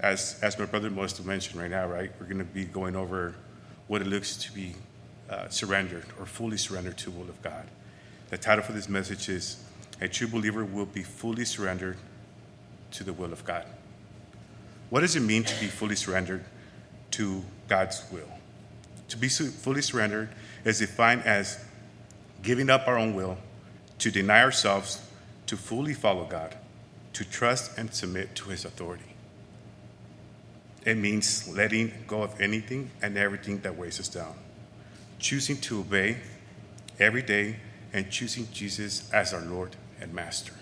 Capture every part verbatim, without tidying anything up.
as as my brother Mosto mentioned right now, right, we're going to be going over what it looks to be uh, surrendered or fully surrendered to the will of God. The title for this message is A True Believer Will Be Fully Surrendered to the Will of God. What does it mean to be fully surrendered to God's will? To be fully surrendered is defined as giving up our own will, to deny ourselves, to fully follow God, to trust and submit to his authority. It means letting go of anything and everything that weighs us down, choosing to obey every day, and choosing Jesus as our Lord and Master.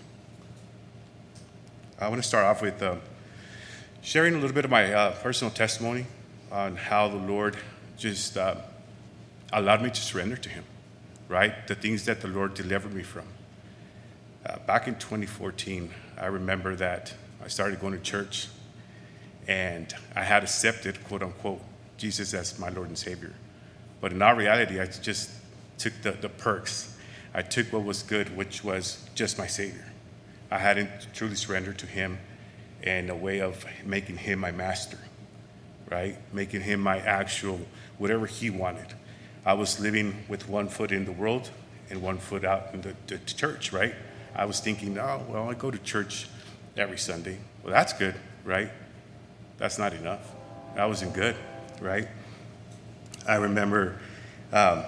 I want to start off with uh, sharing a little bit of my uh, personal testimony on how the Lord just uh, allowed me to surrender to him, right? The things that the Lord delivered me from. Uh, back in twenty fourteen, I remember that I started going to church and I had accepted, quote unquote, Jesus as my Lord and Savior. But in all reality, I just took the, the perks. I took what was good, which was just my Savior. I hadn't truly surrendered to him in a way of making him my master, right? Making him my actual, whatever he wanted. I was living with one foot in the world and one foot out in the, the church, right? I was thinking, oh, well, I go to church every Sunday. Well, that's good, right? That's not enough. That wasn't good, right? I remember um,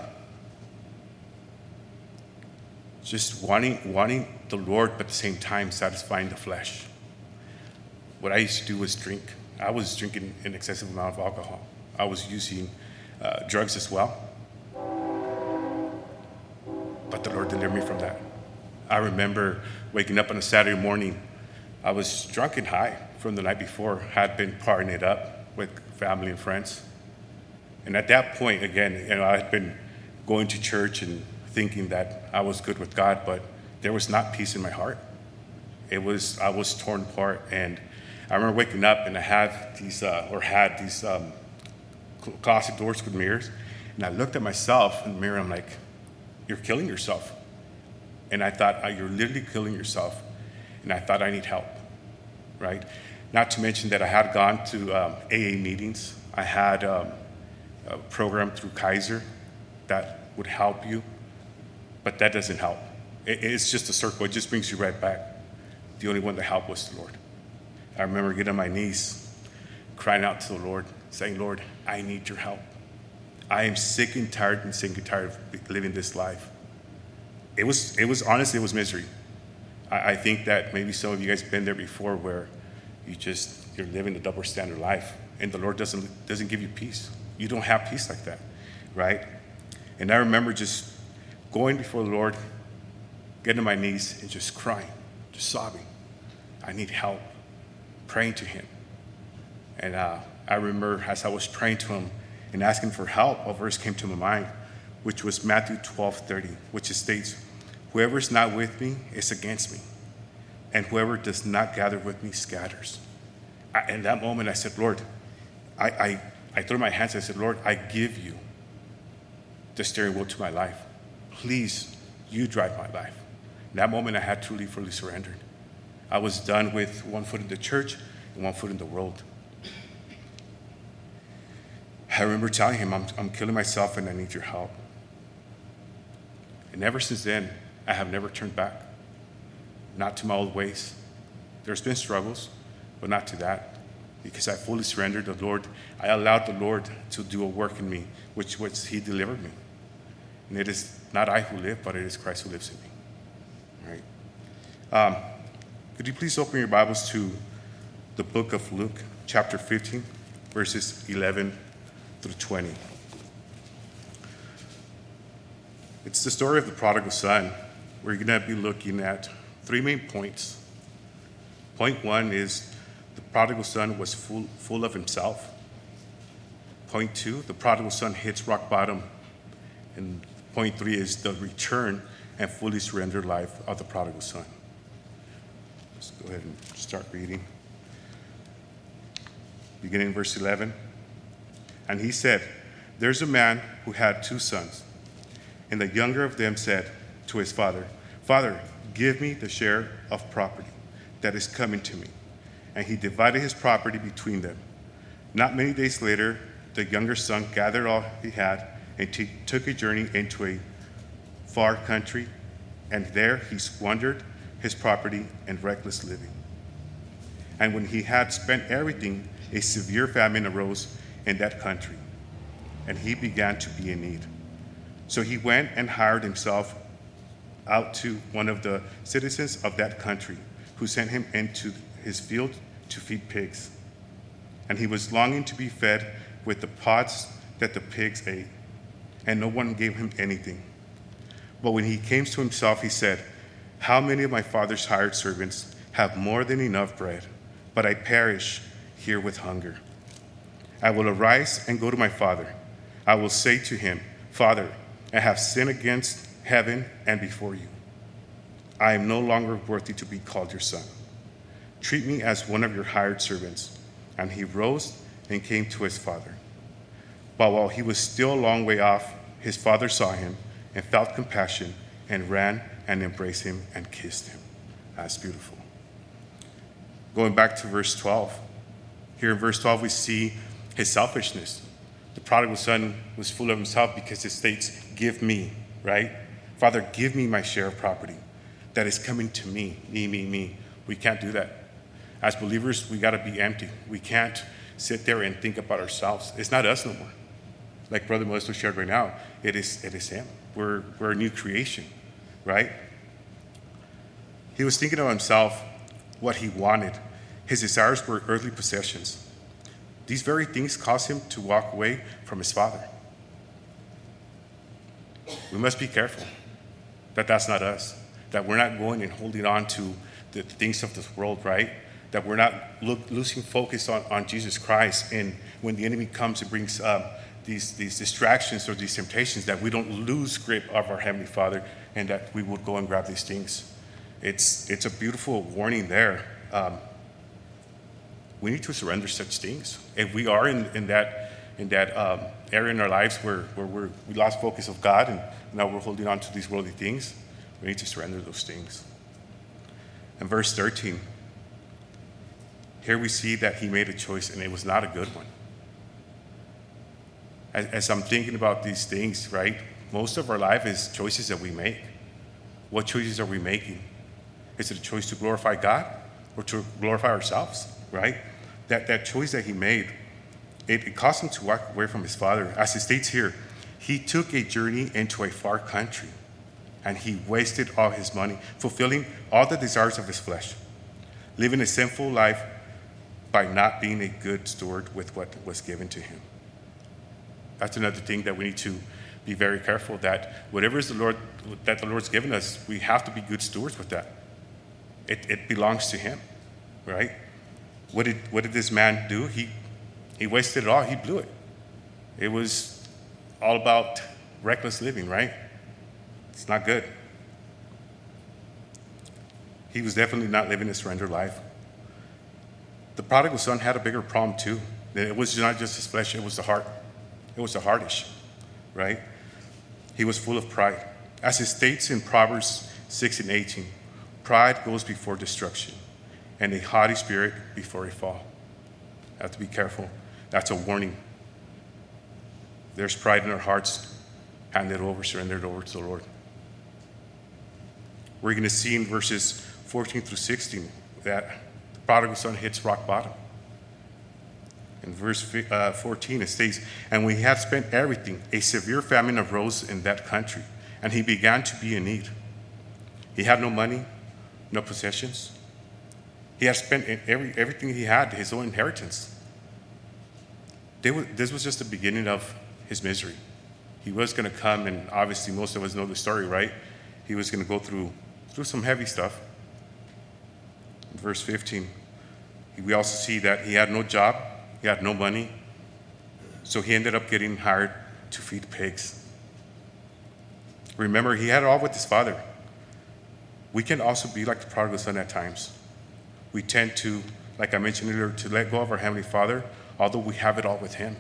just wanting wanting the Lord, but at the same time satisfying the flesh. What I used to do was drink. I was drinking an excessive amount of alcohol. I was using uh, drugs as well. But the Lord delivered me from that. I remember waking up on a Saturday morning. I was drunk and high from the night before, had been partying it up with family and friends. And at that point, again, you know, I had been going to church and thinking that I was good with God, but there was not peace in my heart. It was, I was torn apart. And I remember waking up and I had these, uh, or had these um, closet doors with mirrors. And I looked at myself in the mirror, I'm like, you're killing yourself. And I thought, oh, you're literally killing yourself. And I thought, I need help, right? Not to mention that I had gone to um, A A meetings. I had um, a program through Kaiser that would help you, but that doesn't help. It, it's just a circle. It just brings you right back. The only one that helped was the Lord. I remember getting on my knees, crying out to the Lord, saying, Lord, I need your help. I am sick and tired and sick and tired of living this life. It was, it was honestly, it was misery. I, I think that maybe some of you guys have been there before where you just, you're living a double standard life and the Lord doesn't, doesn't give you peace. You don't have peace like that, right? And I remember just going before the Lord, getting on my knees and just crying, just sobbing. I need help, praying to him. And uh, I remember as I was praying to him and asking for help, a verse came to my mind, which was Matthew twelve thirty, which states, whoever is not with me is against me, and whoever does not gather with me scatters. I, in that moment, I said, Lord, I, I, I threw my hands, I said, Lord, I give you the steering wheel to my life. Please, you drive my life. In that moment, I had truly, fully surrendered. I was done with one foot in the church and one foot in the world. I remember telling him, I'm, I'm killing myself and I need your help. And ever since then, I have never turned back. Not to my old ways. There's been struggles, but not to that. Because I fully surrendered to the Lord. I allowed the Lord to do a work in me, which was he delivered me. And it is not I who live, but it is Christ who lives in me. All right. Um, could you please open your Bibles to the book of Luke, chapter fifteen, verses eleven through twenty. It's the story of the prodigal son. We're going to be looking at three main points. Point one is the prodigal son was full, full of himself. Point two, the prodigal son hits rock bottom. And point three is the return and fully surrendered life of the prodigal son. Let's go ahead and start reading. Beginning in verse eleven. And he said, there's a man who had two sons. And the younger of them said to his father, Father, give me the share of property that is coming to me. and he divided his property between them. Not many days later, the younger son gathered all he had and t- took a journey into a far country, and there he squandered his property in reckless living. And when he had spent everything, a severe famine arose in that country, and he began to be in need. So he went and hired himself out to one of the citizens of that country, who sent him into his field to feed pigs. And he was longing to be fed with the pods that the pigs ate, and no one gave him anything. But when he came to himself, he said, "How many of my father's hired servants have more than enough bread, but I perish here with hunger? I will arise and go to my father. I will say to him, 'Father, I have sinned against heaven and before you. I am no longer worthy to be called your son. Treat me as one of your hired servants.' And he rose and came to his father. But while he was still a long way off, his father saw him and felt compassion and ran and embraced him and kissed him." That's beautiful. Going back to verse twelve. Here in verse twelve, we see his selfishness. The prodigal son was full of himself because it states, "Give me," right? "Father, give me my share of property that is coming to me, me, me, me." We can't do that. As believers, we got to be empty. We can't sit there and think about ourselves. It's not us no more. Like Brother Modesto shared right now, it is it is him. We're, we're a new creation, right? He was thinking of himself, what he wanted. His desires were earthly possessions. These very things caused him to walk away from his father. We must be careful that that's not us, that we're not going and holding on to the things of this world, right? That we're not look, losing focus on, on Jesus Christ. And when the enemy comes and brings um, these, these distractions or these temptations, that we don't lose grip of our Heavenly Father and that we would go and grab these things. It's, it's a beautiful warning there. Um, we need to surrender such things. If we are in, in that, in that um, area in our lives where, where we're, we lost focus of God and now we're holding on to these worldly things, we need to surrender those things. In verse thirteen, here we see that he made a choice and it was not a good one. As, as I'm thinking about these things, right, most of our life is choices that we make. What choices are we making? Is it a choice to glorify God or to glorify ourselves, right? That, that choice that he made, it, it caused him to walk away from his father. As it states here, he took a journey into a far country and he wasted all his money, fulfilling all the desires of his flesh, living a sinful life by not being a good steward with what was given to him. That's another thing that we need to be very careful, that whatever is the Lord that the Lord's given us, we have to be good stewards with that. It, it belongs to him, right? What did what did this man do? He he wasted it all. He blew it. It was all about reckless living, right? It's not good. He was definitely not living a surrendered life. The prodigal son had a bigger problem too. It was not just his flesh, it was the heart. It was the heart issue, right? He was full of pride. As it states in Proverbs six and eighteen, pride goes before destruction, and a haughty spirit before a fall. Have to be careful. That's a warning. There's pride in our hearts. Hand it over, surrender it over to the Lord. We're going to see in verses fourteen through sixteen that the prodigal son hits rock bottom. In verse uh, fourteen, it states, "And when he had spent everything, a severe famine arose in that country, and he began to be in need. He had no money, no possessions. He had spent every, everything he had, his own inheritance. They were, this was just the beginning of his misery. He was going to come, and obviously most of us know the story, right? He was going to go through, through some heavy stuff. In verse fifteen, we also see that he had no job, he had no money, so he ended up getting hired to feed pigs. Remember, he had it all with his father. We can also be like the prodigal son at times. We tend to, like I mentioned earlier, to let go of our Heavenly Father, although we have it all with him.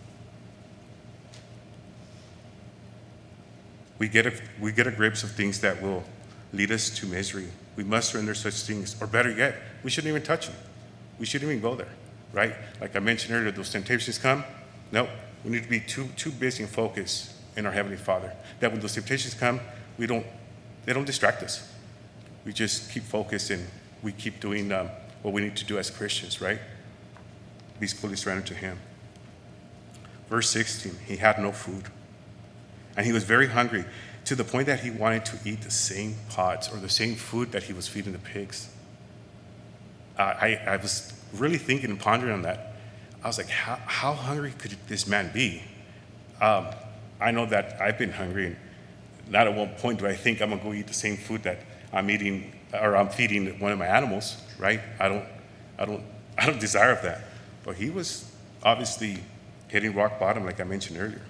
We get a, we get a grips of things that will lead us to misery. We must surrender such things, or better yet, we shouldn't even touch them. we shouldn't even go there, right? Like I mentioned earlier, those temptations come. No, we need to be too too busy and focused in our Heavenly Father. That when those temptations come, we don't they don't distract us. We just keep focused and we keep doing um, what we need to do as Christians, right? Be fully surrendered to Him. Verse sixteen, he had no food. And he was very hungry to the point that he wanted to eat the same pods or the same food that he was feeding the pigs. Uh, I, I was really thinking and pondering on that. I was like, how, how hungry could this man be? Um, I know that I've been hungry, and not at one point do I think I'm going to go eat the same food that I'm eating or I'm feeding one of my animals, right? I don't, I don't, I don't desire of that. But he was obviously hitting rock bottom, like I mentioned earlier.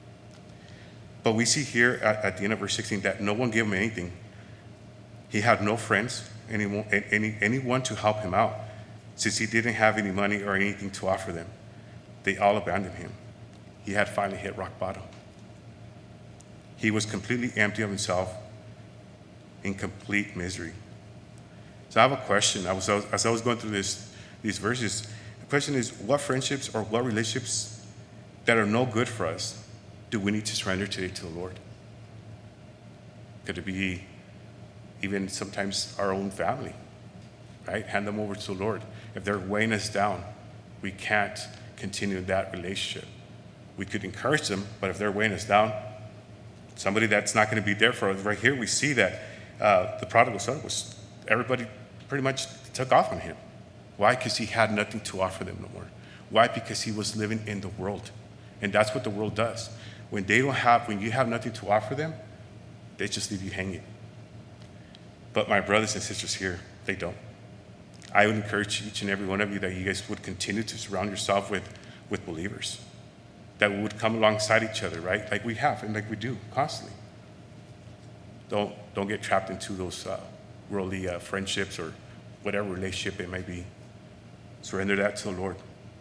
But we see here at, at the end of verse sixteen that no one gave him anything. He had no friends, anyone, any, anyone to help him out, since he didn't have any money or anything to offer them. They all abandoned him. He had finally hit rock bottom. He was completely empty of himself, in complete misery. So I have a question. I was, as I was going through this, these verses, the question is, what friendships or what relationships that are no good for us do we need to surrender today to the Lord? Could it be even sometimes our own family, right? Hand them over to the Lord. If they're weighing us down, we can't continue that relationship. We could encourage them, but if they're weighing us down, somebody that's not going to be there for us. Right here we see that uh, the prodigal son was, everybody pretty much took off on him. Why? Because he had nothing to offer them no more. Why? Because he was living in the world. And that's what the world does. When they don't have, when you have nothing to offer them, they just leave you hanging. But my brothers and sisters here, they don't. I would encourage each and every one of you that you guys would continue to surround yourself with, with believers, that we would come alongside each other, right? Like we have and like we do constantly. Don't, don't get trapped into those uh, worldly uh, friendships or whatever relationship it may be. Surrender that to the Lord.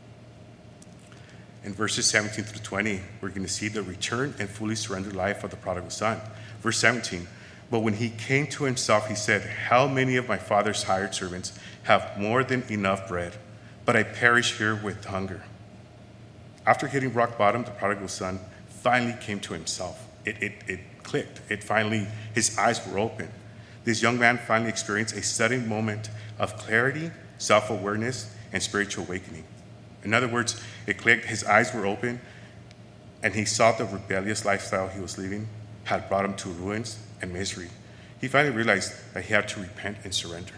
In verses seventeen through twenty, we're going to see the return and fully surrendered life of the prodigal son. Verse seventeen, but when he came to himself, he said, how many of my father's hired servants have more than enough bread, but I perish here with hunger? After hitting rock bottom, the prodigal son finally came to himself. It, it, it clicked. It finally, his eyes were open. This young man finally experienced a sudden moment of clarity, self-awareness, and spiritual awakening. In other words, it clicked, his eyes were open, and he saw the rebellious lifestyle he was living had brought him to ruins and misery. He finally realized that he had to repent and surrender.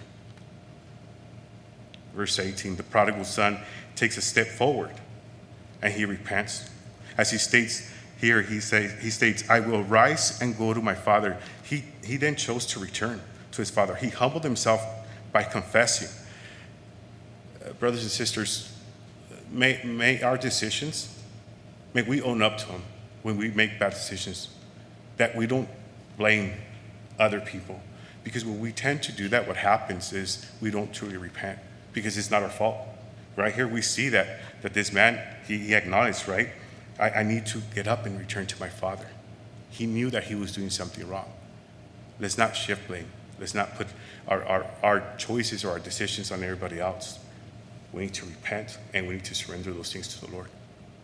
Verse eighteen, the prodigal son takes a step forward, and he repents. As he states here, he, says, he states, I will rise and go to my father. He, he then chose to return to his father. He humbled himself by confessing. Uh, brothers and sisters, May, may our decisions, may we own up to them when we make bad decisions, that we don't blame other people. Because when we tend to do that, what happens is we don't truly repent because it's not our fault. Right here we see that, that this man, he, he acknowledged, right? I, I need to get up and return to my father. He knew that he was doing something wrong. Let's not shift blame. Let's not put our, our, our choices or our decisions on everybody else. We need to repent, and we need to surrender those things to the Lord.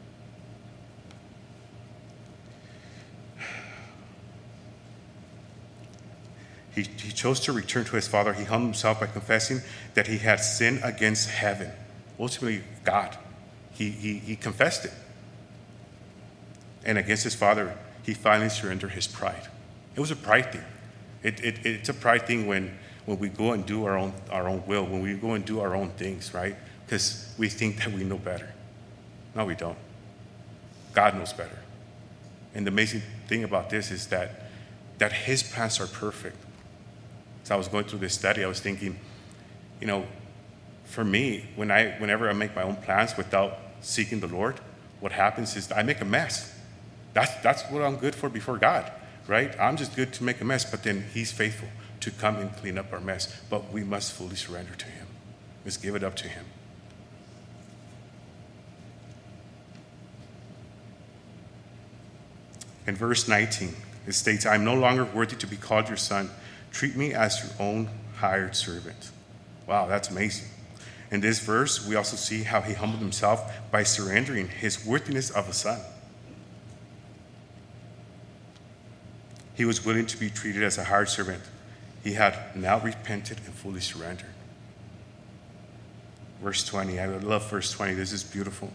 He, he chose to return to his father. He humbled himself by confessing that he had sinned against heaven, ultimately God. He, he, he confessed it. And against his father, he finally surrendered his pride. It was a pride thing. It, it, it's a pride thing when, when we go and do our own, our own will, when we go and do our own things, right? Because we think that we know better. No, we don't. God knows better. And the amazing thing about this is that, that his plans are perfect. As I was going through this study, I was thinking, you know, for me, when I, whenever I make my own plans without seeking the Lord, what happens is I make a mess. That's, that's what I'm good for before God, right? I'm just good to make a mess, but then he's faithful to come and clean up our mess. But we must fully surrender to him. Let's give it up to him. In verse nineteen, it states, I am no longer worthy to be called your son. Treat me as your own hired servant. Wow, that's amazing. In this verse, we also see how he humbled himself by surrendering his worthiness of a son. He was willing to be treated as a hired servant. He had now repented and fully surrendered. Verse twenty, I love verse twenty. This is beautiful.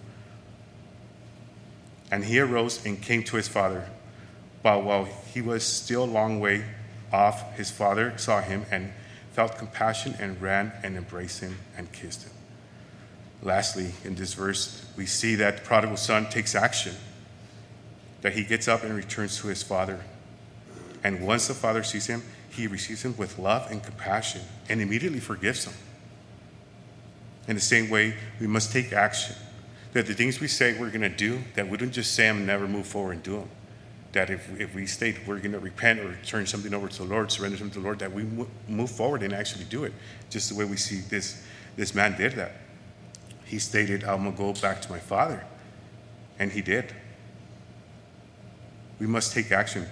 And he arose and came to his father. But while he was still a long way off, his father saw him and felt compassion and ran and embraced him and kissed him. Lastly, in this verse, we see that the prodigal son takes action, that he gets up and returns to his father. And once the father sees him, he receives him with love and compassion and immediately forgives him. In the same way, we must take action, that the things we say we're going to do, that we don't just say them and never move forward and do them. That if, if we state we're going to repent or turn something over to the Lord, surrender something to the Lord, that we move forward and actually do it, just the way we see this, this man did that. He stated, I'm going to go back to my father. And he did. We must take action.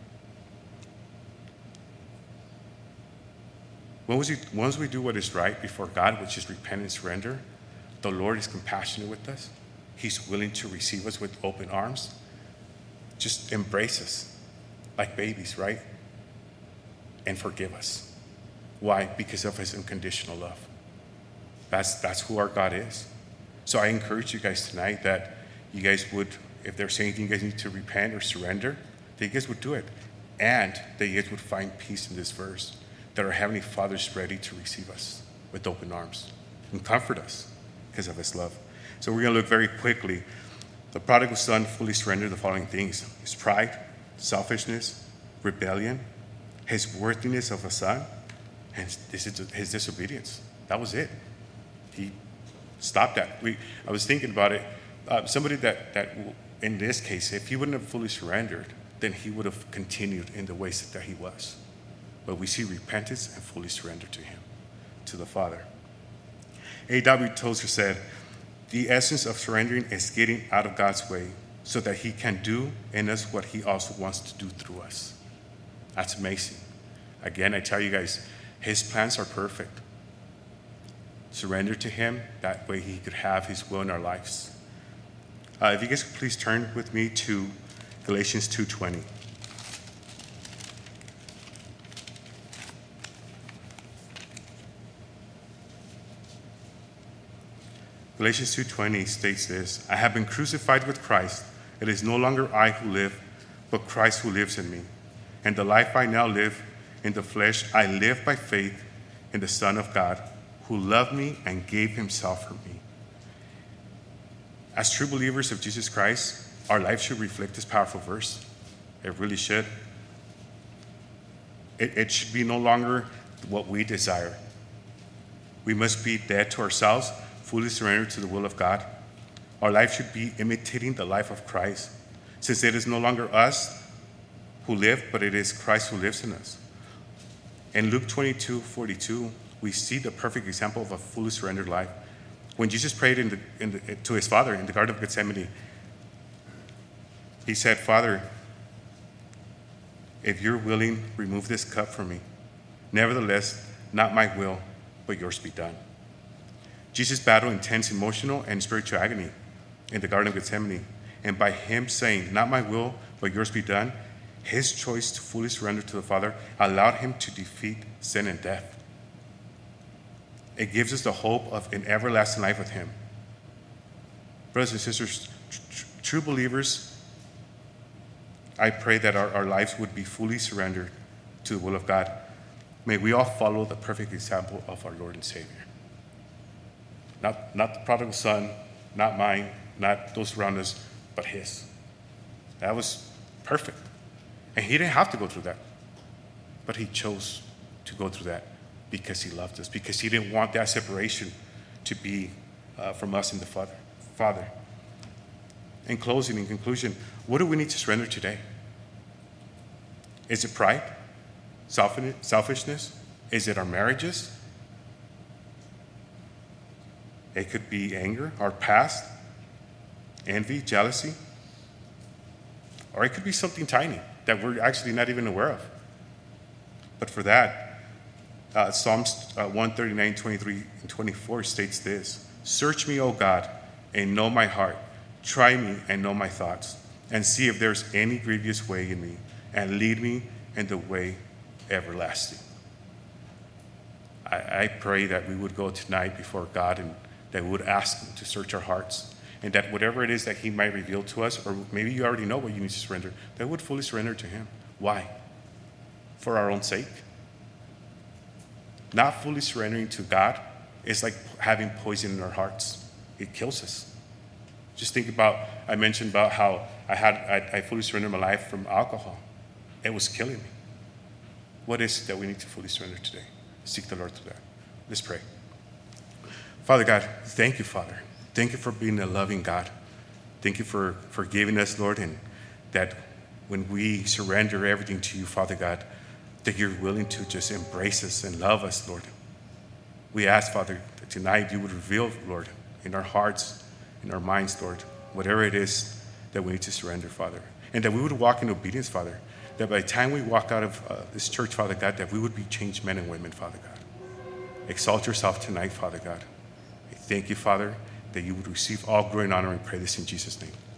Once we, once we do what is right before God, which is repent and surrender, the Lord is compassionate with us. He's willing to receive us with open arms. Just embrace us like babies, right? And forgive us. Why? Because of his unconditional love. That's, that's who our God is. So I encourage you guys tonight that you guys would, if there's anything you guys need to repent or surrender, that you guys would do it. And that you guys would find peace in this verse, that our Heavenly Father is ready to receive us with open arms and comfort us because of his love. So we're going to look very quickly. The prodigal son fully surrendered the following things: his pride, selfishness, rebellion, his worthiness of a son, and his, his disobedience. That was it. He stopped that. We, I was thinking about it. Uh, somebody that, that, in this case, if he wouldn't have fully surrendered, then he would have continued in the ways that he was. But we see repentance and fully surrender to him, to the Father. A W Tozer said, the essence of surrendering is getting out of God's way so that he can do in us what he also wants to do through us. That's amazing. Again, I tell you guys, his plans are perfect. Surrender to him, that way he could have his will in our lives. Uh, if you guys could please turn with me to Galatians two twenty. Galatians two twenty states this: I have been crucified with Christ. It is no longer I who live, but Christ who lives in me. And the life I now live in the flesh, I live by faith in the Son of God, who loved me and gave himself for me. As true believers of Jesus Christ, our life should reflect this powerful verse. It really should. It, it should be no longer what we desire. We must be dead to ourselves, fully surrendered to the will of God. Our life should be imitating the life of Christ, since it is no longer us who live, but it is Christ who lives in us. In Luke twenty-two forty-two, we see the perfect example of a fully surrendered life. When Jesus prayed in the, in the, to his Father in the Garden of Gethsemane, he said, Father, if you're willing, remove this cup from me. Nevertheless, not my will, but yours be done. Jesus battled intense emotional and spiritual agony in the Garden of Gethsemane. And by him saying, not my will, but yours be done, his choice to fully surrender to the Father allowed him to defeat sin and death. It gives us the hope of an everlasting life with him. Brothers and sisters, tr- tr- true believers, I pray that our, our lives would be fully surrendered to the will of God. May we all follow the perfect example of our Lord and Savior. Not, not the prodigal son, not mine, not those around us, but his. That was perfect. And he didn't have to go through that. But he chose to go through that because he loved us, because he didn't want that separation to be uh, from us and the Father. Father. In closing, in conclusion, what do we need to surrender today? Is it pride? Selfishness? Is it our marriages? It could be anger, our past, envy, jealousy. Or it could be something tiny that we're actually not even aware of. But for that, Uh, Psalms uh, one thirty-nine, twenty-three, and twenty-four states this: "Search me, O God, and know my heart. Try me and know my thoughts, and see if there's any grievous way in me, and lead me in the way everlasting." I, I pray that we would go tonight before God and that we would ask him to search our hearts, and that whatever it is that he might reveal to us, or maybe you already know what you need to surrender, that we would fully surrender to him. Why? For our own sake. Not fully surrendering to God is like having poison in our hearts. It kills us. Just think about, I mentioned about how I had I, I fully surrendered my life from alcohol. It was killing me. What is it that we need to fully surrender today? Seek the Lord through that. Let's pray. Father God, thank you, Father. Thank you for being a loving God. Thank you for forgiving us, Lord, and that when we surrender everything to you, Father God, that you're willing to just embrace us and love us, Lord. We ask, Father, that tonight you would reveal, Lord, in our hearts, in our minds, Lord, whatever it is that we need to surrender, Father. And that we would walk in obedience, Father. That by the time we walk out of uh, this church, Father God, that we would be changed men and women, Father God. Exalt yourself tonight, Father God. I thank you, Father, that you would receive all glory and honor, and pray this in Jesus' name.